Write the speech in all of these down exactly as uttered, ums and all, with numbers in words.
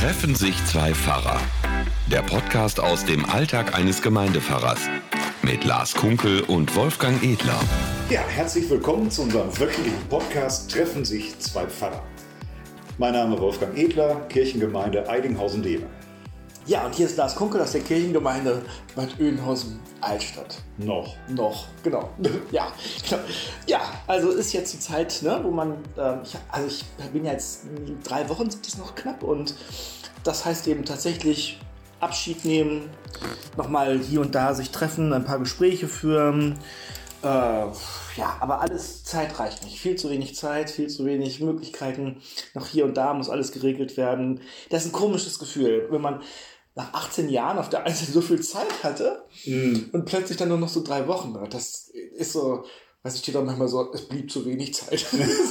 Treffen sich zwei Pfarrer. Der Podcast aus dem Alltag eines Gemeindepfarrers. Mit Lars Kunkel und Wolfgang Edler. Ja, herzlich willkommen zu unserem wöchentlichen Podcast Treffen sich zwei Pfarrer. Mein Name ist Wolfgang Edler, Kirchengemeinde Eidinghausen-Dever. Ja, und hier ist Lars Kunkel aus der Kirchengemeinde Bad Oeynhausen-Altstadt. Noch. Noch, genau. Ja, genau. Ja, also ist jetzt die Zeit, ne, wo man, ähm, ich, also ich bin ja jetzt drei Wochen, sind das noch knapp, und das heißt eben tatsächlich Abschied nehmen, nochmal hier und da sich treffen, ein paar Gespräche führen. Äh, ja, aber alles, Zeit reicht nicht. Viel zu wenig Zeit, viel zu wenig Möglichkeiten. Noch hier und da muss alles geregelt werden. Das ist ein komisches Gefühl, wenn man nach achtzehn Jahren auf der einen Seite so viel Zeit hatte mm. und plötzlich dann nur noch so drei Wochen hat. Das ist so, weiß ich, steht auch manchmal so, es blieb zu wenig Zeit.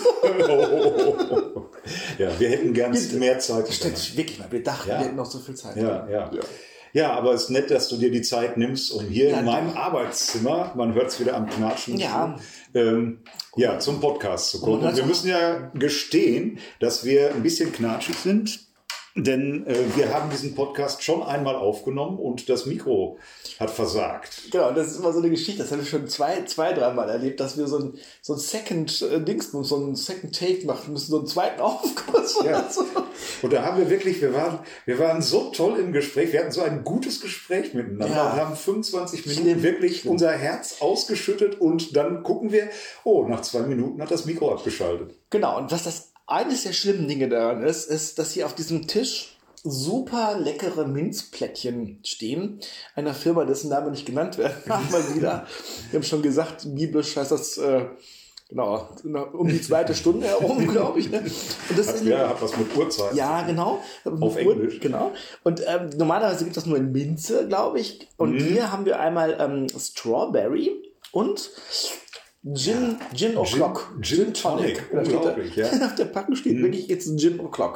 oh. Ja, wir hätten gern mehr Zeit. Das stimmt wirklich mal. Wir dachten, ja. wir hätten noch so viel Zeit. Ja, ja. ja. Ja, aber es ist nett, dass du dir die Zeit nimmst, um hier ja, in meinem Arbeitszimmer, man hört es wieder am Knatschen, ja. ähm, ja, zum Podcast zu kommen. Und wir müssen ja gestehen, dass wir ein bisschen knatschig sind, denn äh, wir haben diesen Podcast schon einmal aufgenommen und das Mikro hat versagt. Genau, das ist immer so eine Geschichte, das habe ich schon zwei, zwei, dreimal erlebt, dass wir so ein, so ein Second äh, Dings, so ein Second Take machen müssen, so einen zweiten Aufguss. Ja. So. Und da haben wir wirklich, wir waren, wir waren so toll im Gespräch, wir hatten so ein gutes Gespräch miteinander, ja. Wir haben fünfundzwanzig Minuten Schlimm. wirklich Schlimm. unser Herz ausgeschüttet und dann gucken wir, oh, nach zwei Minuten hat das Mikro abgeschaltet. Genau, und was das eines der schlimmen Dinge daran ist, ist, dass hier auf diesem Tisch super leckere Minzplättchen stehen. Einer Firma, dessen Name nicht genannt werden darf, mal wieder. Wir haben schon gesagt, biblisch heißt das, äh, genau, um die zweite Stunde herum, glaube ich. Ne? Und das hat, ist, ja, hat was mit Uhrzeit. Ja, genau. Auf Englisch. Genau. Und ähm, normalerweise gibt es das nur in Minze, glaube ich. Und mhm. hier haben wir einmal ähm, Strawberry und Gin, Gin O'Clock. Gin, Gin Tonic. Da steht da, ja. Auf der Packung steht hm. wirklich jetzt Gin O'Clock.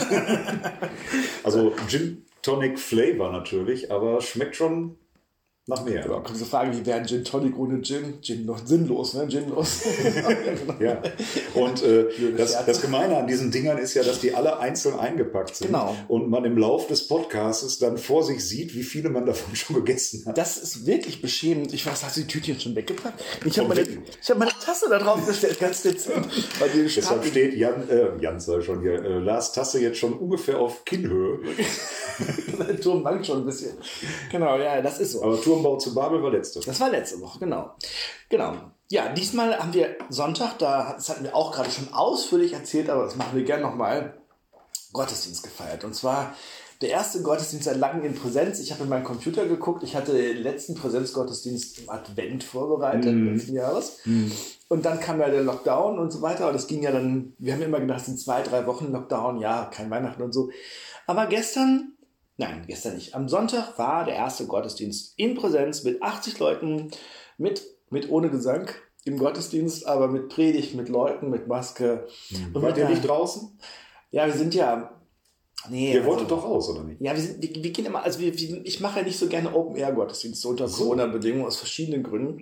Also Gin Tonic Flavor natürlich, aber schmeckt schon nach mehr. Genau, kannst du fragen, wie wäre ein Gin Tonic ohne Gin? Gin noch sinnlos, ne? Ginlos. Ja. Und äh, das, das Gemeine an diesen Dingern ist ja, dass die alle einzeln eingepackt sind. Genau. Und man im Lauf des Podcasts dann vor sich sieht, wie viele man davon schon gegessen hat. Das ist wirklich beschämend. Ich weiß, hast du die Tütchen schon weggepackt? Ich habe meine, hab meine Tasse da drauf gestellt, ganz dezent. Deshalb steht Jan, äh, Jan sei schon hier, äh, Lars Tasse jetzt schon ungefähr auf Kinnhöhe. Der Turm wankt schon ein bisschen. Genau, ja, das ist so. Aber Turmbau zu Babel war letzte Woche. Das war letzte Woche, genau. Genau. Ja, diesmal haben wir Sonntag, da, das hatten wir auch gerade schon ausführlich erzählt, aber das machen wir gerne nochmal, Gottesdienst gefeiert. Und zwar der erste Gottesdienst seit langem in Präsenz. Ich habe in meinen Computer geguckt, ich hatte den letzten Präsenzgottesdienst im Advent vorbereitet, mm. letzten Jahres. Mm. Und dann kam ja der Lockdown und so weiter. Und das ging ja dann, wir haben immer gedacht, es sind zwei, drei Wochen Lockdown, ja, kein Weihnachten und so. Aber gestern... Nein, gestern nicht. Am Sonntag war der erste Gottesdienst in Präsenz mit achtzig Leuten, mit, mit ohne Gesang im Gottesdienst, aber mit Predigt, mit Leuten, mit Maske. Mhm. Und wart ihr nicht draußen? Ja, wir sind ja... Nee, ihr wolltet also, doch raus, oder nicht? Ja, wir, sind, wir, wir gehen immer... Also wir, wir, ich mache ja nicht so gerne Open-Air-Gottesdienste unter so. Corona-Bedingungen aus verschiedenen Gründen.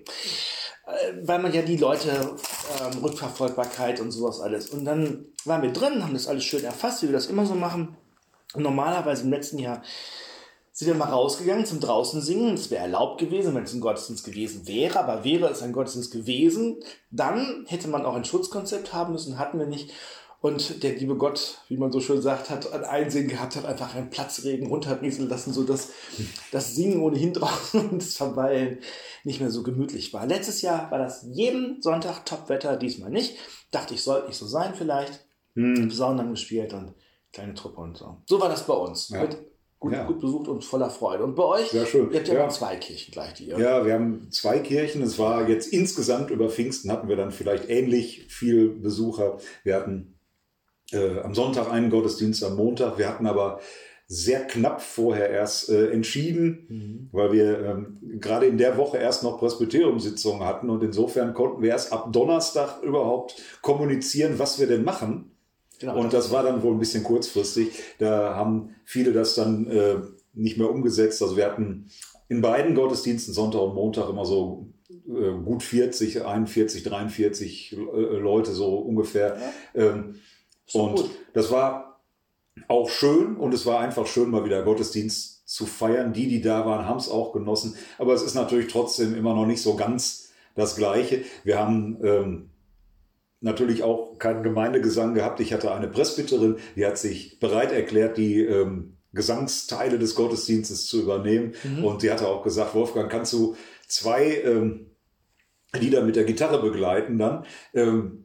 Weil man ja die Leute, ähm, Rückverfolgbarkeit und sowas alles. Und dann waren wir drin, haben das alles schön erfasst, wie wir das immer so machen. Und normalerweise im letzten Jahr sind wir mal rausgegangen zum draußen singen. Das wäre erlaubt gewesen, wenn es ein Gottesdienst gewesen wäre. Aber wäre es ein Gottesdienst gewesen, dann hätte man auch ein Schutzkonzept haben müssen, hatten wir nicht. Und der liebe Gott, wie man so schön sagt, hat ein Einsehen gehabt, hat einfach einen Platzregen runterrieseln lassen, sodass das Singen ohnehin draußen und das Verweilen nicht mehr so gemütlich war. Letztes Jahr war das jeden Sonntag Topwetter, diesmal nicht. Dachte ich, sollte nicht so sein vielleicht. Hm. Posaunen haben gespielt und kleine Truppe und so. So war das bei uns. Ja. Mit gut, ja. gut besucht und voller Freude. Und bei euch? Sehr schön. Ihr habt ja, ja. noch zwei Kirchen gleich, die ihr. Ja, wir haben zwei Kirchen. Es war jetzt insgesamt über Pfingsten hatten wir dann vielleicht ähnlich viel Besucher. Wir hatten äh, am Sonntag einen Gottesdienst, am Montag. Wir hatten aber sehr knapp vorher erst äh, entschieden, mhm. weil wir ähm, gerade in der Woche erst noch Presbyteriumssitzungen hatten und insofern konnten wir erst ab Donnerstag überhaupt kommunizieren, was wir denn machen. Genau, und das war dann wohl ein bisschen kurzfristig. Da haben viele das dann äh, nicht mehr umgesetzt. Also wir hatten in beiden Gottesdiensten, Sonntag und Montag, immer so äh, gut vierzig, einundvierzig, dreiundvierzig äh, Leute so ungefähr. Ja. Ähm, und gut. Das war auch schön und es war einfach schön, mal wieder Gottesdienst zu feiern. Die, die da waren, haben es auch genossen. Aber es ist natürlich trotzdem immer noch nicht so ganz das Gleiche. Wir haben ähm, natürlich auch keinen Gemeindegesang gehabt. Ich hatte eine Presbyterin, die hat sich bereit erklärt, die ähm, Gesangsteile des Gottesdienstes zu übernehmen. Mhm. Und die hatte auch gesagt, Wolfgang, kannst du zwei ähm, Lieder mit der Gitarre begleiten dann? Ähm,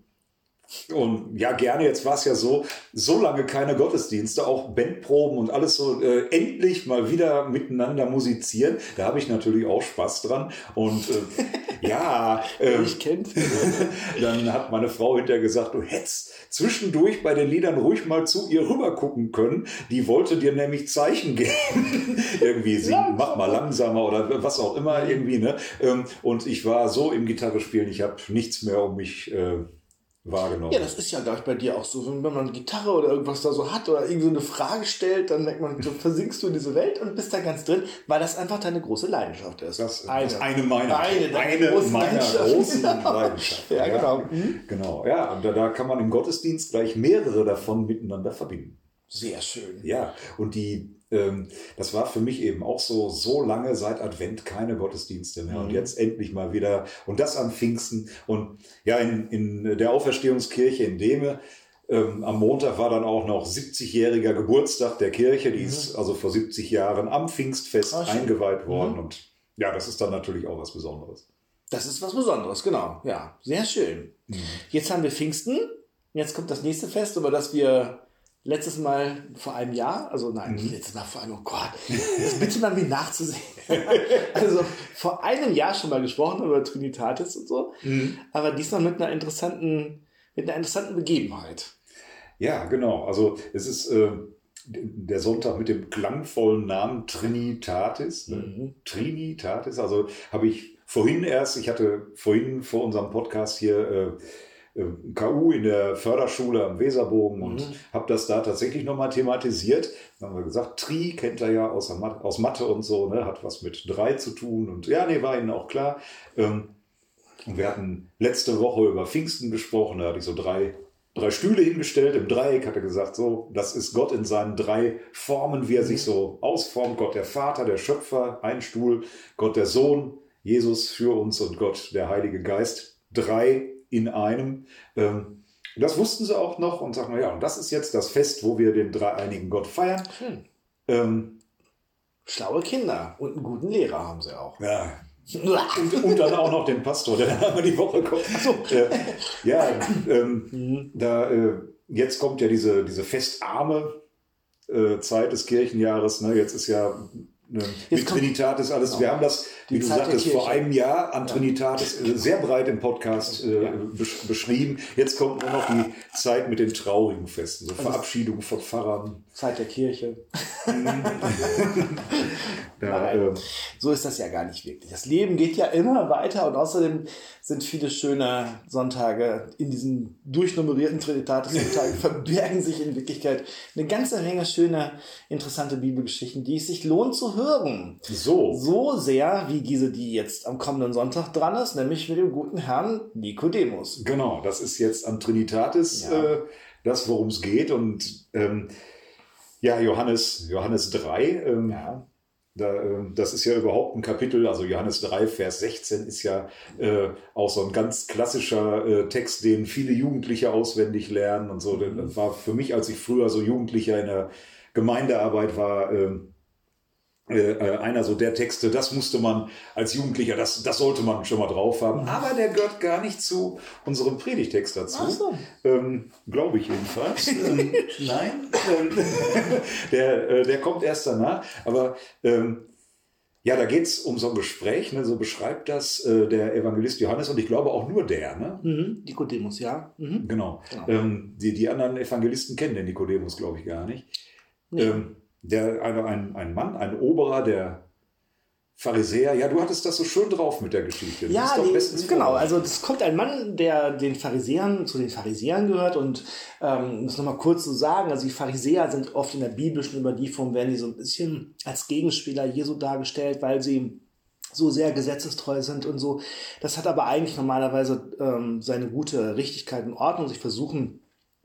Und ja, gerne, jetzt war es ja so, so lange keine Gottesdienste, auch Bandproben und alles so, äh, endlich mal wieder miteinander musizieren. Da habe ich natürlich auch Spaß dran. Und äh, ja, äh, ich kennt. Dann hat meine Frau hinterher gesagt, du hättest zwischendurch bei den Liedern ruhig mal zu ihr rüber gucken können. Die wollte dir nämlich Zeichen geben. Irgendwie, sie mach mal langsamer oder was auch immer irgendwie. Ne? Und ich war so im Gitarrespielen, ich habe nichts mehr um mich äh, wahrgenommen. Ja, das ist ja, glaube ich, bei dir auch so. Wenn man eine Gitarre oder irgendwas da so hat oder irgendwie so eine Frage stellt, dann merkt man, so versinkst du in diese Welt und bist da ganz drin, weil das einfach deine große Leidenschaft ist. Das, eine, das eine meiner, eine, eine großen meiner Leidenschaft. großen Leidenschaften. Ja, genau. Ja, mhm. Genau. Ja, und da, da kann man im Gottesdienst gleich mehrere davon miteinander verbinden. Sehr schön. Ja, und die, ähm, das war für mich eben auch so, so lange seit Advent keine Gottesdienste mehr. Mhm. Und jetzt endlich mal wieder, und das an Pfingsten. Und ja, in, in der Auferstehungskirche in Dehme, ähm, am Montag war dann auch noch siebzigjähriger Geburtstag der Kirche. Die mhm. ist also vor siebzig Jahren am Pfingstfest Ach, eingeweiht worden. Mhm. Und ja, das ist dann natürlich auch was Besonderes. Das ist was Besonderes, genau. Ja, sehr schön. Mhm. Jetzt haben wir Pfingsten. Jetzt kommt das nächste Fest, über das wir letztes Mal vor einem Jahr, also nein, nicht mhm. letztes Mal vor einem, oh Gott, das bitte mal wie nachzusehen. Also vor einem Jahr schon mal gesprochen über Trinitatis und so, mhm. aber diesmal mit einer interessanten, mit einer interessanten Begebenheit. Ja, genau. Also es ist äh, der Sonntag mit dem klangvollen Namen Trinitatis. Ne? Mhm. Trinitatis, also habe ich vorhin erst, ich hatte vorhin vor unserem Podcast hier äh, K U in der Förderschule am Weserbogen und mhm. habe das da tatsächlich nochmal thematisiert. Dann haben wir gesagt, Tri kennt er ja aus, Mathe, aus Mathe und so, ne, hat was mit drei zu tun und ja, nee, war Ihnen auch klar. Und wir hatten letzte Woche über Pfingsten gesprochen, da hatte ich so drei, drei Stühle hingestellt im Dreieck, hatte gesagt, so, das ist Gott in seinen drei Formen, wie er sich so ausformt. Gott der Vater, der Schöpfer, ein Stuhl, Gott der Sohn, Jesus für uns und Gott der Heilige Geist, drei in einem. Das wussten sie auch noch und sagten, ja, und das ist jetzt das Fest, wo wir den dreieinigen Gott feiern. Schön. Ähm, Schlaue Kinder und einen guten Lehrer haben sie auch. Ja. Und, und dann auch noch den Pastor, der dann einmal die Woche kommt. Ach so. Äh, ja, ähm, mhm. da, äh, jetzt kommt ja diese, diese festarme äh, Zeit des Kirchenjahres. Ne? Jetzt ist ja Ne, mit Trinitatis alles. Genau. Wir haben das, wie du sagtest, vor einem Jahr an ja. Trinitatis sehr breit im Podcast äh, ja. besch- beschrieben. Jetzt kommt nur noch die Zeit mit den traurigen Festen, so also Verabschiedung von Pfarrern. Zeit der Kirche. da, Nein, ähm, so ist das ja gar nicht wirklich. Das Leben geht ja immer weiter und außerdem sind viele schöne Sonntage in diesen durchnummerierten Trinitatis-Sonntagen verbergen sich in Wirklichkeit eine ganze Menge schöner, interessante Bibelgeschichten, die es sich lohnt zu hören. So. So sehr wie diese, die jetzt am kommenden Sonntag dran ist, nämlich mit dem guten Herrn Nikodemus. Genau, das ist jetzt an Trinitatis ja. äh, das, worum es geht. Und ähm, ja, Johannes, Johannes drei, ähm, ja. Da, das ist ja überhaupt ein Kapitel, also Johannes drei, Vers sechzehn ist ja äh, auch so ein ganz klassischer äh, Text, den viele Jugendliche auswendig lernen und so. Mhm. Das war für mich, als ich früher so Jugendlicher in der Gemeindearbeit war, äh, äh, einer so der Texte, das musste man als Jugendlicher, das, das sollte man schon mal drauf haben. Mhm. Aber der gehört gar nicht zu unserem Predigtext dazu. Ach so. Ähm, glaube ich jedenfalls. ähm, nein. der, äh, der kommt erst danach. Aber ähm, ja, da geht es um so ein Gespräch, ne? So beschreibt das äh, der Evangelist Johannes und ich glaube auch nur der. Ne? Mhm. Nikodemus, ja. Mhm. Genau. genau. Ähm, die, die anderen Evangelisten kennen den Nikodemus, glaube ich, gar nicht. Nee. Ähm, Der, ein, ein Mann, ein Oberer, der Pharisäer. Ja, du hattest das so schön drauf mit der Geschichte. Das ja, die, genau. Also es kommt ein Mann, der den Pharisäern, zu den Pharisäern gehört und ähm, um es nochmal kurz zu sagen, also die Pharisäer sind oft in der biblischen Überlieferung, werden die so ein bisschen als Gegenspieler Jesu dargestellt, weil sie so sehr gesetzestreu sind und so. Das hat aber eigentlich normalerweise ähm, seine gute Richtigkeit und Ordnung. Sie versuchen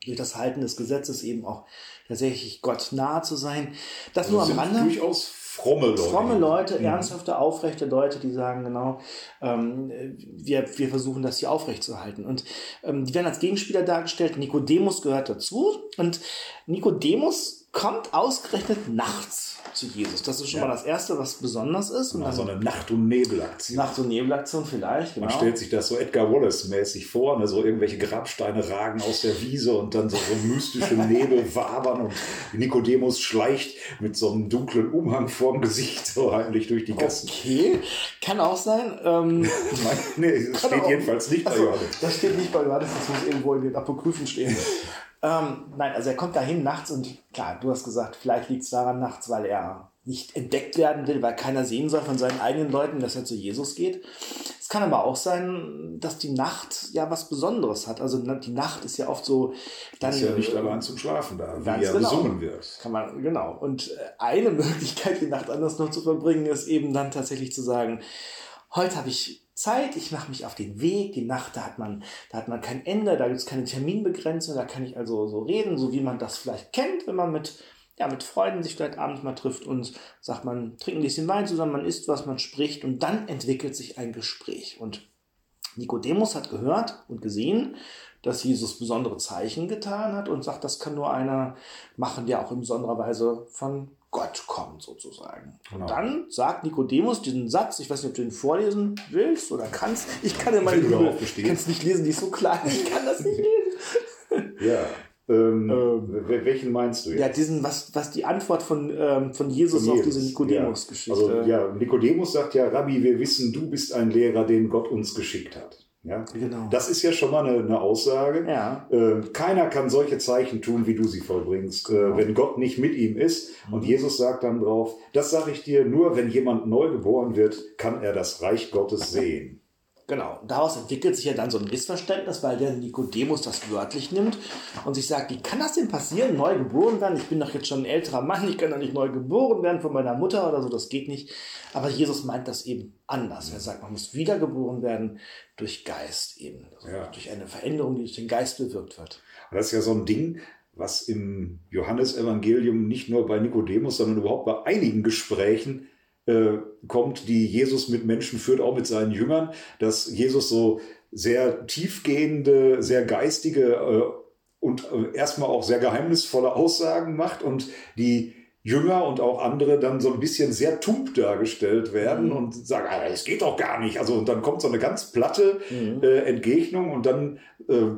durch das Halten des Gesetzes eben auch tatsächlich Gott nahe zu sein. Das Also nur am sind Rande. durchaus fromme Leute. Fromme Leute, Mhm. ernsthafte, aufrechte Leute, die sagen, genau, ähm, wir, wir versuchen das hier aufrechtzuerhalten. Und ähm, die werden als Gegenspieler dargestellt. Nikodemus gehört dazu. Und Nikodemus kommt ausgerechnet nachts zu Jesus. Das ist schon Ja. mal das Erste, was besonders ist. Und Mal dann so eine Nacht- und Nebelaktion. Nacht- und Nebelaktion vielleicht, genau. Man stellt sich das so Edgar Wallace-mäßig vor, ne? So irgendwelche Grabsteine ragen aus der Wiese und dann so, so mystische Nebel wabern und Nikodemus schleicht mit so einem dunklen Umhang vorm Gesicht so heimlich durch die Gassen. Okay, kann auch sein. Ähm, Nein, nee, das Kann steht auch- jedenfalls nicht bei Achso, Johannes. das steht nicht bei Johannes, das muss irgendwo in den Apokryphen stehen. ähm, nein, also er kommt dahin nachts und klar, du hast gesagt, vielleicht liegt es daran nachts, weil er nicht entdeckt werden will, weil keiner sehen soll von seinen eigenen Leuten, dass er zu Jesus geht. Es kann aber auch sein, dass die Nacht ja was Besonderes hat. Also die Nacht ist ja oft so... Dann, Das ist ja nicht allein zum Schlafen da, wie Ganz ja genau. besungen wird. Kann man, genau. Und eine Möglichkeit, die Nacht anders noch zu verbringen, ist eben dann tatsächlich zu sagen, heute habe ich Zeit, ich mache mich auf den Weg. Die Nacht, da hat man, da hat man kein Ende, da gibt es keine Terminbegrenzung, da kann ich also so reden, so wie man das vielleicht kennt, wenn man mit, ja, mit Freunden sich vielleicht abends mal trifft und sagt, man trinkt ein bisschen Wein zusammen, man isst was, man spricht und dann entwickelt sich ein Gespräch. Und Nikodemus hat gehört und gesehen, dass Jesus besondere Zeichen getan hat und sagt, das kann nur einer machen, der auch in besonderer Weise von Gott kommt, sozusagen. Genau. Und dann sagt Nikodemus diesen Satz, ich weiß nicht, ob du ihn vorlesen willst oder kannst. Ich kann in meine Wenn du Bibel, darauf bestehst. ich kann es nicht lesen, die ist so klein, ich kann das nicht lesen. Ja. Ähm, Ähm. wel- welchen meinst du jetzt? Ja, diesen, was, was die Antwort von, ähm, von Jesus Von auf Jesus, diese Nikodemus-Geschichte. Ja. Also ja, Nikodemus sagt ja, Rabbi, wir wissen, du bist ein Lehrer, den Gott uns geschickt hat. Ja? Genau. Das ist ja schon mal eine, eine Aussage. Ja. Äh, keiner kann solche Zeichen tun, wie du sie vollbringst, äh, wenn Gott nicht mit ihm ist. Und Jesus sagt dann drauf, das sage ich dir, nur wenn jemand neu geboren wird, kann er das Reich Gottes sehen. Genau, daraus entwickelt sich ja dann so ein Missverständnis, weil der Nikodemus das wörtlich nimmt und sich sagt, wie kann das denn passieren, neu geboren werden? Ich bin doch jetzt schon ein älterer Mann, ich kann doch nicht neu geboren werden von meiner Mutter oder so, das geht nicht. Aber Jesus meint das eben anders. Er sagt, man muss wiedergeboren werden durch Geist eben, also Ja. durch eine Veränderung, die durch den Geist bewirkt wird. Und das ist ja so ein Ding, was im Johannesevangelium nicht nur bei Nikodemus, sondern überhaupt bei einigen Gesprächen äh, kommt, die Jesus mit Menschen führt, auch mit seinen Jüngern, dass Jesus so sehr tiefgehende, sehr geistige äh, und äh, erstmal auch sehr geheimnisvolle Aussagen macht und die Jünger und auch andere dann so ein bisschen sehr tump dargestellt werden Mhm. und sagen, ah, das geht doch gar nicht. Also und dann kommt so eine ganz platte Mhm. äh, Entgegnung und dann äh,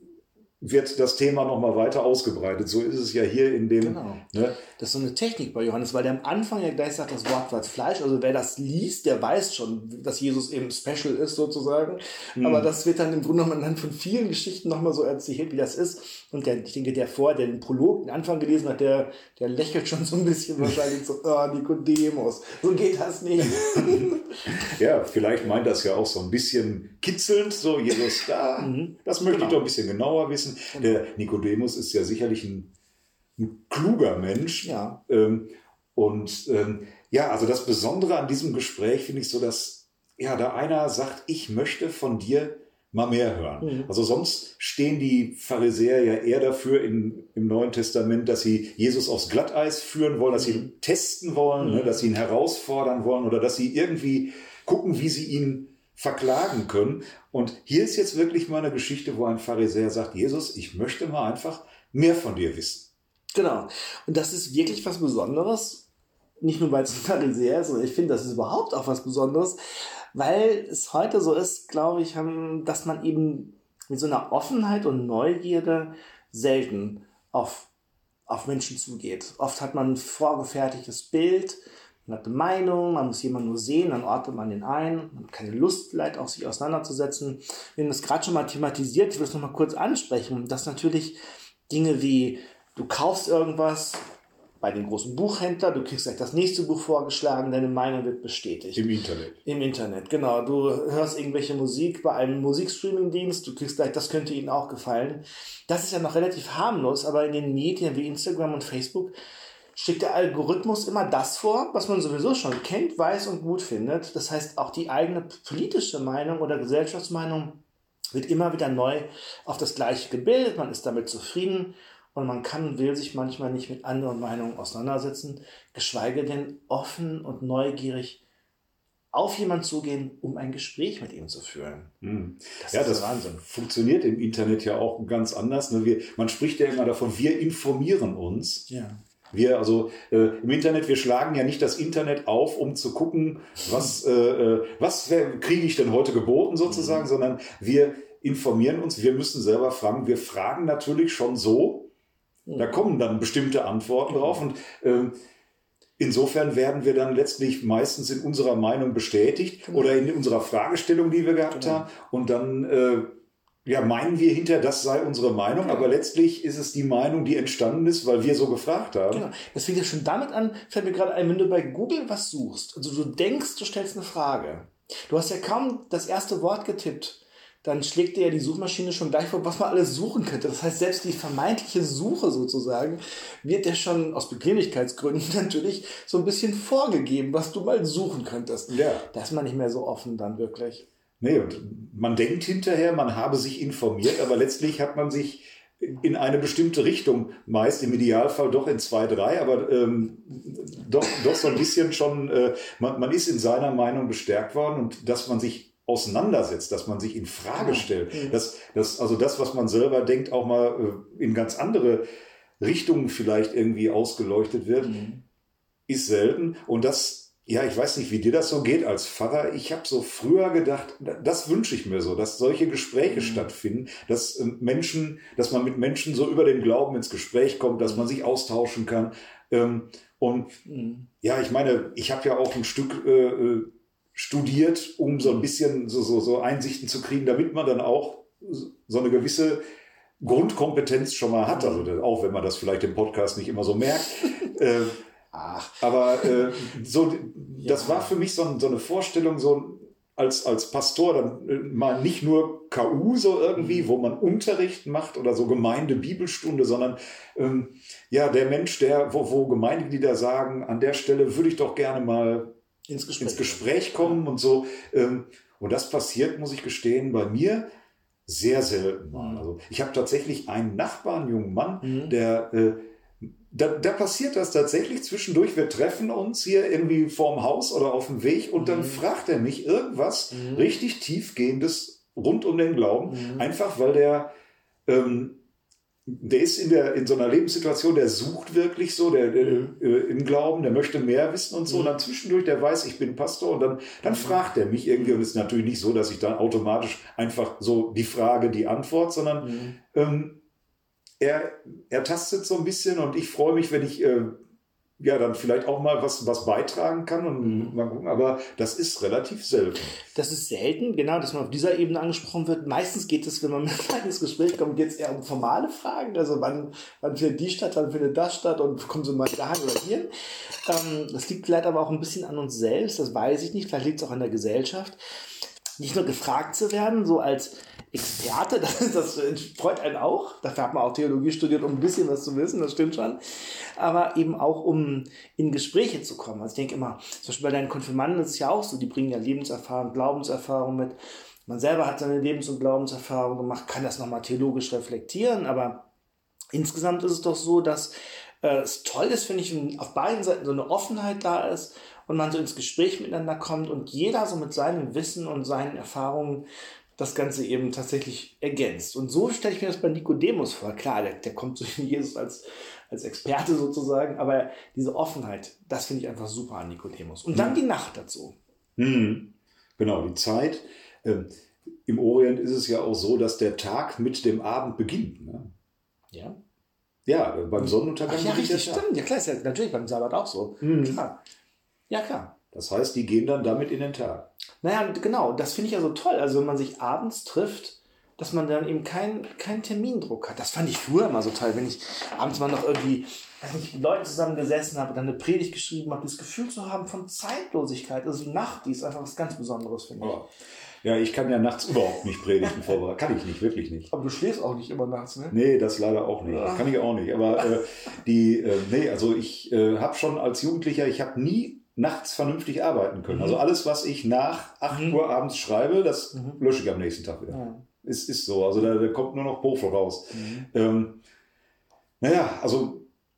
wird das Thema nochmal weiter ausgebreitet. So ist es ja hier in dem... Genau. Ne? Das ist so eine Technik bei Johannes, weil der am Anfang ja gleich sagt, das Wort wird Fleisch. Also wer das liest, der weiß schon, dass Jesus eben special ist sozusagen. Mhm. Aber das wird dann im Grunde genommen dann von vielen Geschichten nochmal so erzählt, wie das ist. Und der, ich denke, der vor, der den Prolog, den Anfang gelesen hat, der, der lächelt schon so ein bisschen wahrscheinlich so, oh, Nikodemus, so geht das nicht. Ja, vielleicht meint das ja auch so ein bisschen kitzelnd, so Jesus, da, Mhm. das möchte Genau. ich doch ein bisschen genauer wissen. Der Nikodemus ist ja sicherlich ein, ein kluger Mensch. Ja. Ähm, und ähm, ja, also das Besondere an diesem Gespräch finde ich so, dass ja, da einer sagt, ich möchte von dir mal mehr hören. Mhm. Also sonst stehen die Pharisäer ja eher dafür in, im Neuen Testament, dass sie Jesus aufs Glatteis führen wollen, dass sie ihn testen wollen, Mhm. ne, dass sie ihn herausfordern wollen oder dass sie irgendwie gucken, wie sie ihn verklagen können. Und hier ist jetzt wirklich mal eine Geschichte, wo ein Pharisäer sagt, Jesus, ich möchte mal einfach mehr von dir wissen. Genau. Und das ist wirklich was Besonderes. Nicht nur, weil es ein Pharisäer ist, sondern ich finde, das ist überhaupt auch was Besonderes, weil es heute so ist, glaube ich, haben, dass man eben mit so einer Offenheit und Neugierde selten auf, auf Menschen zugeht. Oft hat man ein vorgefertigtes Bild, man hat eine Meinung, man muss jemanden nur sehen, dann ordnet man den ein, man hat keine Lust vielleicht auch, sich auseinanderzusetzen. Wir haben das gerade schon mal thematisiert, ich will es nochmal kurz ansprechen, dass natürlich Dinge wie, du kaufst irgendwas bei dem großen Buchhändler, du kriegst gleich das nächste Buch vorgeschlagen, deine Meinung wird bestätigt. Im Internet. Im Internet, genau. Du hörst irgendwelche Musik bei einem Musikstreaming-Dienst, du kriegst gleich, das könnte ihnen auch gefallen. Das ist ja noch relativ harmlos, aber in den Medien wie Instagram und Facebook schickt der Algorithmus immer das vor, was man sowieso schon kennt, weiß und gut findet. Das heißt, auch die eigene politische Meinung oder Gesellschaftsmeinung wird immer wieder neu auf das Gleiche gebildet, man ist damit zufrieden und man kann und will sich manchmal nicht mit anderen Meinungen auseinandersetzen, geschweige denn offen und neugierig auf jemanden zugehen, um ein Gespräch mit ihm zu führen. Hm. Das ja, ist das Wahnsinn. Funktioniert im Internet ja auch ganz anders. Ne? Wir, man spricht ja immer davon, wir informieren uns. Ja. Wir, also äh, im Internet, wir schlagen ja nicht das Internet auf, um zu gucken, was, äh, was kriege ich denn heute geboten sozusagen, mhm. sondern wir informieren uns, wir müssen selber fragen. Wir fragen natürlich schon so, mhm. da kommen dann bestimmte Antworten drauf und äh, insofern werden wir dann letztlich meistens in unserer Meinung bestätigt genau. oder in unserer Fragestellung, die wir gehabt genau. haben. Und dann äh, ja, meinen wir hinterher, das sei unsere Meinung. Genau. Aber letztlich ist es die Meinung, die entstanden ist, weil wir so gefragt haben. Genau. Das fängt ja schon damit an, fällt mir gerade ein, wenn du bei Google was suchst. Also du denkst, du stellst eine Frage. Du hast ja kaum das erste Wort getippt. Dann schlägt dir ja die Suchmaschine schon gleich vor, was man alles suchen könnte. Das heißt, selbst die vermeintliche Suche sozusagen wird dir schon aus Bequemlichkeitsgründen natürlich so ein bisschen vorgegeben, was du mal suchen könntest. Ja. Da ist man nicht mehr so offen dann wirklich. Nee, und man denkt hinterher, man habe sich informiert, aber letztlich hat man sich in eine bestimmte Richtung, meist im Idealfall doch in zwei, drei, aber ähm, doch, doch so ein bisschen schon, äh, man, man ist in seiner Meinung bestärkt worden und dass man sich auseinandersetzt, dass man sich in Frage stellt, mhm. dass, dass also das, was man selber denkt, auch mal äh, in ganz andere Richtungen vielleicht irgendwie ausgeleuchtet wird, mhm. ist selten. Und das, ja, ich weiß nicht, wie dir das so geht als Pfarrer. Ich habe so früher gedacht, das wünsche ich mir so, dass solche Gespräche mhm. stattfinden, dass äh, Menschen, dass man mit Menschen so über den Glauben ins Gespräch kommt, dass man sich austauschen kann. Ähm, und mhm. ja, ich meine, ich habe ja auch ein Stück äh, studiert, um so ein bisschen so, so, so Einsichten zu kriegen, damit man dann auch so eine gewisse Grundkompetenz schon mal hat. Also auch wenn man das vielleicht im Podcast nicht immer so merkt. äh, Ach. Aber äh, so, das ja. war für mich so, so eine Vorstellung, so als, als Pastor dann äh, mal nicht nur K U so irgendwie, wo man Unterricht macht oder so Gemeinde-Bibelstunde, sondern ähm, ja, der Mensch, der, wo, wo Gemeindeglieder sagen, an der Stelle würde ich doch gerne mal ins Gespräch, ins Gespräch kommen und so. Und das passiert, muss ich gestehen, bei mir sehr selten mal. Also ich habe tatsächlich einen Nachbarn, einen jungen Mann, mhm. der, äh, da, da passiert das tatsächlich zwischendurch. Wir treffen uns hier irgendwie vorm Haus oder auf dem Weg und mhm. dann fragt er mich irgendwas mhm. richtig tiefgehendes rund um den Glauben. Mhm. Einfach, weil der ähm, Der ist in, der, in so einer Lebenssituation, der sucht wirklich so, der, der mhm. äh, im Glauben, der möchte mehr wissen und so. Mhm. Und dann zwischendurch, der weiß, ich bin Pastor und dann, dann mhm. fragt er mich irgendwie. Und es ist natürlich nicht so, dass ich dann automatisch einfach so die Frage, die Antwort, sondern mhm. ähm, er, er tastet so ein bisschen und ich freue mich, wenn ich äh, ja dann vielleicht auch mal was, was beitragen kann und mhm. mal gucken. Aber das ist relativ selten. Das ist selten, genau, dass man auf dieser Ebene angesprochen wird. Meistens geht es, wenn man mit einem ins Gespräch kommt, geht es eher um formale Fragen. Also wann, wann findet die statt, wann findet das statt und kommen Sie mal dahin oder hier. Ähm, das liegt vielleicht aber auch ein bisschen an uns selbst, das weiß ich nicht. Vielleicht liegt es auch an der Gesellschaft. Nicht nur gefragt zu werden, so als Experte, das, das freut einen auch. Dafür hat man auch Theologie studiert, um ein bisschen was zu wissen, das stimmt schon. Aber eben auch, um in Gespräche zu kommen. Also ich denke immer, zum Beispiel bei deinen Konfirmanden ist es ja auch so, die bringen ja Lebenserfahrung, Glaubenserfahrung mit. Man selber hat seine Lebens- und Glaubenserfahrung gemacht, kann das nochmal theologisch reflektieren, aber insgesamt ist es doch so, dass äh, es toll ist, finde ich, wenn auf beiden Seiten so eine Offenheit da ist und man so ins Gespräch miteinander kommt und jeder so mit seinem Wissen und seinen Erfahrungen das Ganze eben tatsächlich ergänzt. Und so stelle ich mir das bei Nikodemus vor. Klar, der, der kommt zu Jesus als, als Experte sozusagen, aber diese Offenheit, das finde ich einfach super an Nikodemus. Und dann mhm. die Nacht dazu. Mhm. Genau, die Zeit. Ähm, im Orient ist es ja auch so, dass der Tag mit dem Abend beginnt. Ne? Ja. Ja, beim Sonnenuntergang. Ach ja, richtig, stimmt. Ja klar, ist ja natürlich beim Sabbat auch so. Mhm. Klar. Ja, klar. Das heißt, die gehen dann damit in den Tag. Naja, genau, das finde ich ja so toll. Also wenn man sich abends trifft, dass man dann eben keinen kein Termindruck hat. Das fand ich früher immer so toll, wenn ich abends mal noch irgendwie weiß nicht, mit Leuten zusammen gesessen habe und dann eine Predigt geschrieben habe, das Gefühl zu haben von Zeitlosigkeit. Also Nacht, die ist einfach was ganz Besonderes, finde ich. Oh. Ja, ich kann ja nachts überhaupt nicht predigen vorbereiten. Kann ich nicht, wirklich nicht. Aber du schläfst auch nicht immer nachts, ne? Nee, das leider auch nicht. Das kann ich auch nicht. Aber äh, die, äh, nee, also ich äh, habe schon als Jugendlicher, ich habe nie nachts vernünftig arbeiten können. Mhm. Also alles, was ich nach acht mhm. Uhr abends schreibe, das mhm. lösche ich am nächsten Tag wieder. Ja. Es ist so. Also da, da kommt nur noch Pofel raus. Mhm. Ähm, naja, also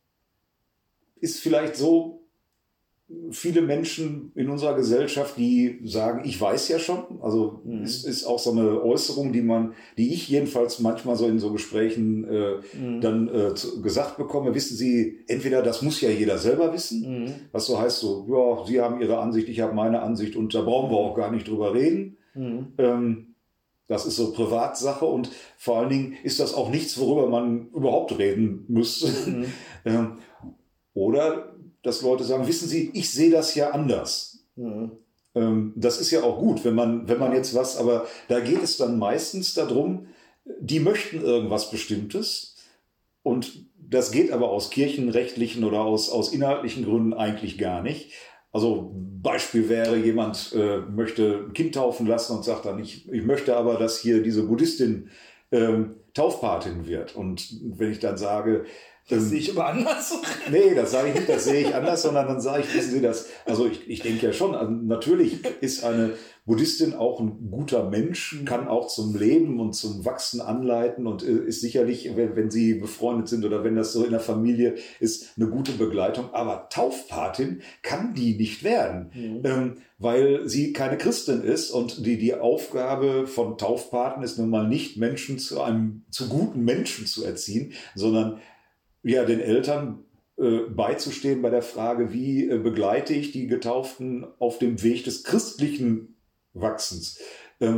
ist vielleicht so, viele Menschen in unserer Gesellschaft, die sagen, ich weiß ja schon, also Mhm. es ist auch so eine Äußerung, die man, die ich jedenfalls manchmal so in so Gesprächen äh, Mhm. dann äh, zu, gesagt bekomme, wissen Sie, entweder das muss ja jeder selber wissen, Mhm. was so heißt so, ja, Sie haben Ihre Ansicht, ich habe meine Ansicht und da brauchen wir auch gar nicht drüber reden. Mhm. Ähm, das ist so Privatsache und vor allen Dingen ist das auch nichts, worüber man überhaupt reden müsste. Mhm. ähm, oder dass Leute sagen, wissen Sie, ich sehe das ja anders. Mhm. Ähm, das ist ja auch gut, wenn man, wenn man jetzt was, aber da geht es dann meistens darum, die möchten irgendwas Bestimmtes und das geht aber aus kirchenrechtlichen oder aus, aus inhaltlichen Gründen eigentlich gar nicht. Also Beispiel wäre, jemand äh, möchte ein Kind taufen lassen und sagt dann, ich, ich möchte aber, dass hier diese Buddhistin ähm, Taufpatin wird. Und wenn ich dann sage, Das ähm, sehe ich aber anders. nee, das sage ich nicht, das sehe ich anders, sondern dann sage ich, wissen Sie das, also ich, ich denke ja schon, also natürlich ist eine Buddhistin auch ein guter Mensch, kann auch zum Leben und zum Wachsen anleiten und äh, ist sicherlich, wenn, wenn sie befreundet sind oder wenn das so in der Familie ist, eine gute Begleitung. Aber Taufpatin kann die nicht werden, Mhm. ähm, weil sie keine Christin ist und die, die Aufgabe von Taufpaten ist nun mal nicht, Menschen zu einem, zu guten Menschen zu erziehen, sondern ja, den Eltern äh, beizustehen bei der Frage, wie äh, begleite ich die Getauften auf dem Weg des christlichen Wachsens. Ähm,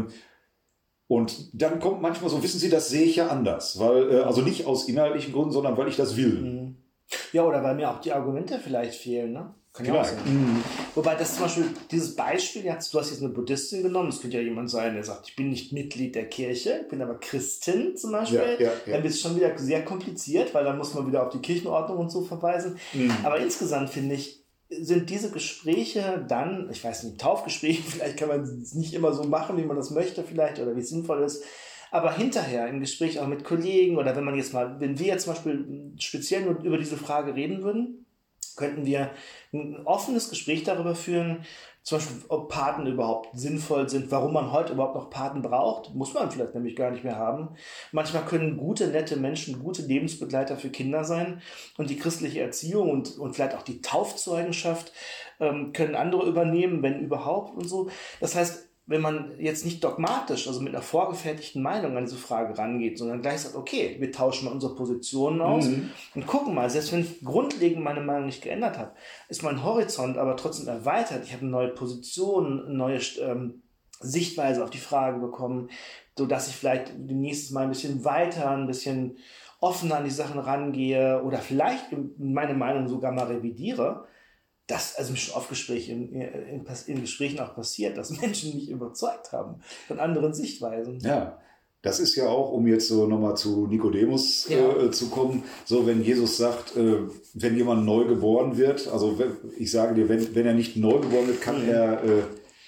und dann kommt manchmal so, wissen Sie, das sehe ich ja anders, weil äh, also nicht aus inhaltlichen Gründen, sondern weil ich das will. Mhm. Ja, oder weil mir auch die Argumente vielleicht fehlen, ne? Kann ja auch Vielleicht. sein. Mhm. Wobei das zum Beispiel, dieses Beispiel, jetzt, du hast jetzt eine Buddhistin genommen, das könnte ja jemand sein, der sagt, ich bin nicht Mitglied der Kirche, ich bin aber Christin zum Beispiel. Ja, ja, ja. Dann wird es schon wieder sehr kompliziert, weil dann muss man wieder auf die Kirchenordnung und so verweisen. Mhm. Aber insgesamt finde ich, sind diese Gespräche dann, ich weiß nicht, Taufgespräche, vielleicht kann man es nicht immer so machen, wie man das möchte vielleicht oder wie es sinnvoll ist, aber hinterher im Gespräch auch mit Kollegen oder wenn man jetzt mal, wenn wir jetzt zum Beispiel speziell nur über diese Frage reden würden, könnten wir ein offenes Gespräch darüber führen, zum Beispiel, ob Paten überhaupt sinnvoll sind, warum man heute überhaupt noch Paten braucht, muss man vielleicht nämlich gar nicht mehr haben. Manchmal können gute, nette Menschen gute Lebensbegleiter für Kinder sein und die christliche Erziehung und, und vielleicht auch die Taufzeugenschaft ähm, können andere übernehmen, wenn überhaupt und so. Das heißt, wenn man jetzt nicht dogmatisch, also mit einer vorgefertigten Meinung an diese Frage rangeht, sondern gleich sagt, okay, wir tauschen mal unsere Positionen aus Mhm. und gucken mal, selbst wenn ich grundlegend meine Meinung nicht geändert habe, ist mein Horizont aber trotzdem erweitert. Ich habe eine neue Position, eine neue ähm, Sichtweise auf die Frage bekommen, sodass ich vielleicht nächstes Mal ein bisschen weiter, ein bisschen offener an die Sachen rangehe oder vielleicht meine Meinung sogar mal revidiere. Das also schon oft Gespräche in, in, in Gesprächen auch passiert, dass Menschen mich überzeugt haben von anderen Sichtweisen. Ja, das ist ja auch, um jetzt so nochmal zu Nikodemus Ja. äh, zu kommen, so wenn Jesus sagt, äh, wenn jemand neu geboren wird, also wenn, ich sage dir, wenn, wenn er nicht neu geboren wird, kann Mhm. er äh,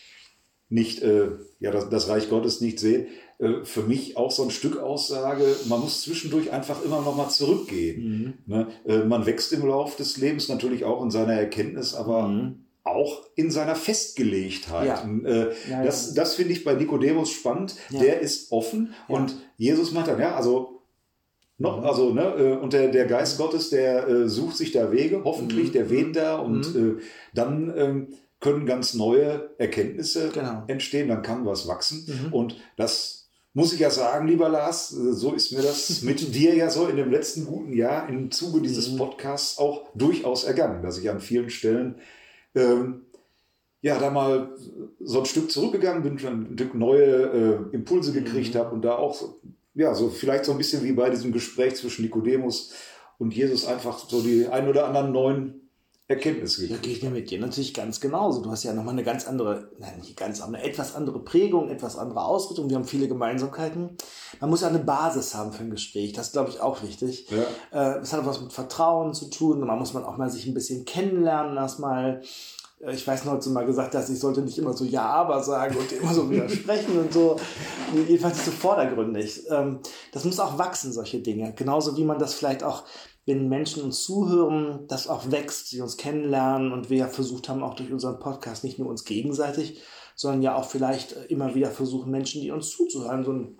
nicht äh, ja, das, das Reich Gottes nicht sehen. Äh, für mich auch so ein Stück Aussage, man muss zwischendurch einfach immer nochmal zurückgehen. Mhm. Ne? Äh, man wächst im Lauf des Lebens natürlich auch in seiner Erkenntnis, aber Mhm. auch in seiner Festgelegtheit. Ja. Und, äh, Ja, das ja. das finde ich bei Nikodemus spannend. Ja. Der ist offen Ja. und Jesus meint dann, ja, also noch, Mhm. also, ne, äh, und der, der Geist Gottes, der äh, sucht sich da Wege, hoffentlich, Mhm. der weht da und äh, dann ähm, können ganz neue Erkenntnisse Genau. entstehen, dann kann was wachsen. Mhm. Und das muss ich ja sagen, lieber Lars, äh, so ist mir das mit dir ja so in dem letzten guten Jahr im Zuge dieses Mhm. Podcasts auch durchaus ergangen, dass ich an vielen Stellen ähm, ja, da mal so ein Stück zurückgegangen bin, schon ein Stück neue äh, Impulse gekriegt Mhm. habe und da auch, so, ja, so vielleicht so ein bisschen wie bei diesem Gespräch zwischen Nikodemus und Jesus einfach so die ein oder anderen neuen Erkenntnisse Ja, gekriegt. gehe ich mir mit dir natürlich ganz genauso. Du hast ja nochmal eine ganz andere, nein, nicht ganz, aber eine etwas andere Prägung, etwas andere Ausrichtung. Wir haben viele Gemeinsamkeiten. Man muss ja eine Basis haben für ein Gespräch. Das ist, glaube ich, auch wichtig. Ja. Äh, Das hat was mit Vertrauen zu tun. Man muss man auch mal sich ein bisschen kennenlernen erstmal. Äh, Ich weiß noch, hast du mal gesagt, dass ich sollte nicht immer so Ja, aber sagen und immer so widersprechen und so. Jedenfalls nicht so vordergründig. Ähm, Das muss auch wachsen, solche Dinge. Genauso wie man das vielleicht auch, wenn Menschen uns zuhören, das auch wächst, sie uns kennenlernen und wir ja versucht haben, auch durch unseren Podcast nicht nur uns gegenseitig, sondern ja auch vielleicht immer wieder versuchen, Menschen, die uns zuzuhören, so ein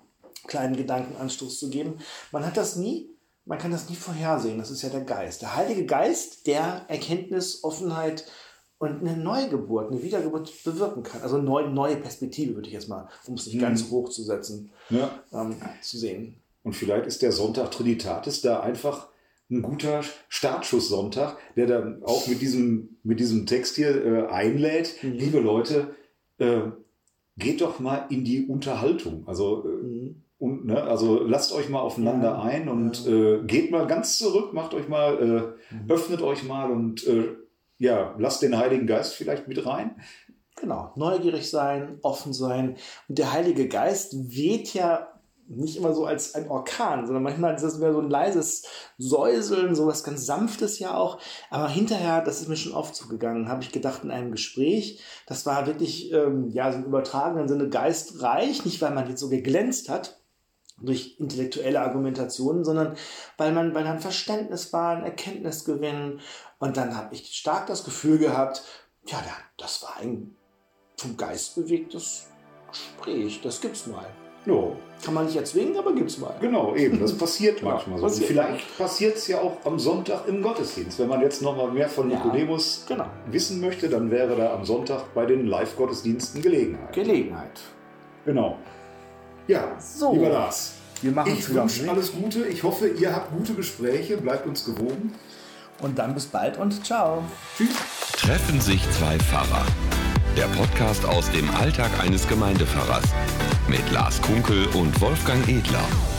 kleinen Gedankenanstoß zu geben. Man hat das nie, man kann das nie vorhersehen. Das ist ja der Geist. Der Heilige Geist, der Erkenntnis, Offenheit und eine Neugeburt, eine Wiedergeburt bewirken kann. Also eine neue, neue Perspektive, würde ich jetzt mal, um es nicht mhm. ganz hoch zu setzen, ja. ähm, zu sehen. Und vielleicht ist der Sonntag Trinitatis da einfach ein guter Startschusssonntag, der dann auch mit diesem, mit diesem Text hier äh, einlädt. Mhm. Liebe Leute, äh, geht doch mal in die Unterhaltung. Also, äh, mhm. und, ne, also lasst euch mal aufeinander ja. ein und ja. äh, geht mal ganz zurück, macht euch mal, äh, mhm. öffnet euch mal und äh, ja, lasst den Heiligen Geist vielleicht mit rein. Genau, neugierig sein, offen sein. Und der Heilige Geist weht ja nicht immer so als ein Orkan, sondern manchmal ist das mehr so ein leises Säuseln, so was ganz Sanftes ja auch. Aber hinterher, das ist mir schon oft zugegangen, habe ich gedacht in einem Gespräch, das war wirklich, ähm, ja, so im übertragenen Sinne geistreich, nicht weil man jetzt so geglänzt hat durch intellektuelle Argumentationen, sondern weil man, weil dann Verständnis war, ein Erkenntnisgewinn. Und dann habe ich stark das Gefühl gehabt, ja, das war ein vom Geist bewegtes Gespräch, das gibt's mal. Jo. Kann man nicht erzwingen, aber gibt's mal. Genau, eben, das passiert manchmal so. Passiert. Vielleicht passiert es ja auch am Sonntag im Gottesdienst. Wenn man jetzt noch mal mehr von Nikodemus ja, genau. wissen möchte, dann wäre da am Sonntag bei den Live-Gottesdiensten Gelegenheit. Gelegenheit. Genau. Ja, so. Lieber Lars, wir machen ich wünsche alles Gute. Ich hoffe, ihr habt gute Gespräche. Bleibt uns gewogen. Und dann bis bald und ciao. Tschüss. Treffen sich zwei Pfarrer. Der Podcast aus dem Alltag eines Gemeindepfarrers. Mit Lars Kunkel und Wolfgang Edler.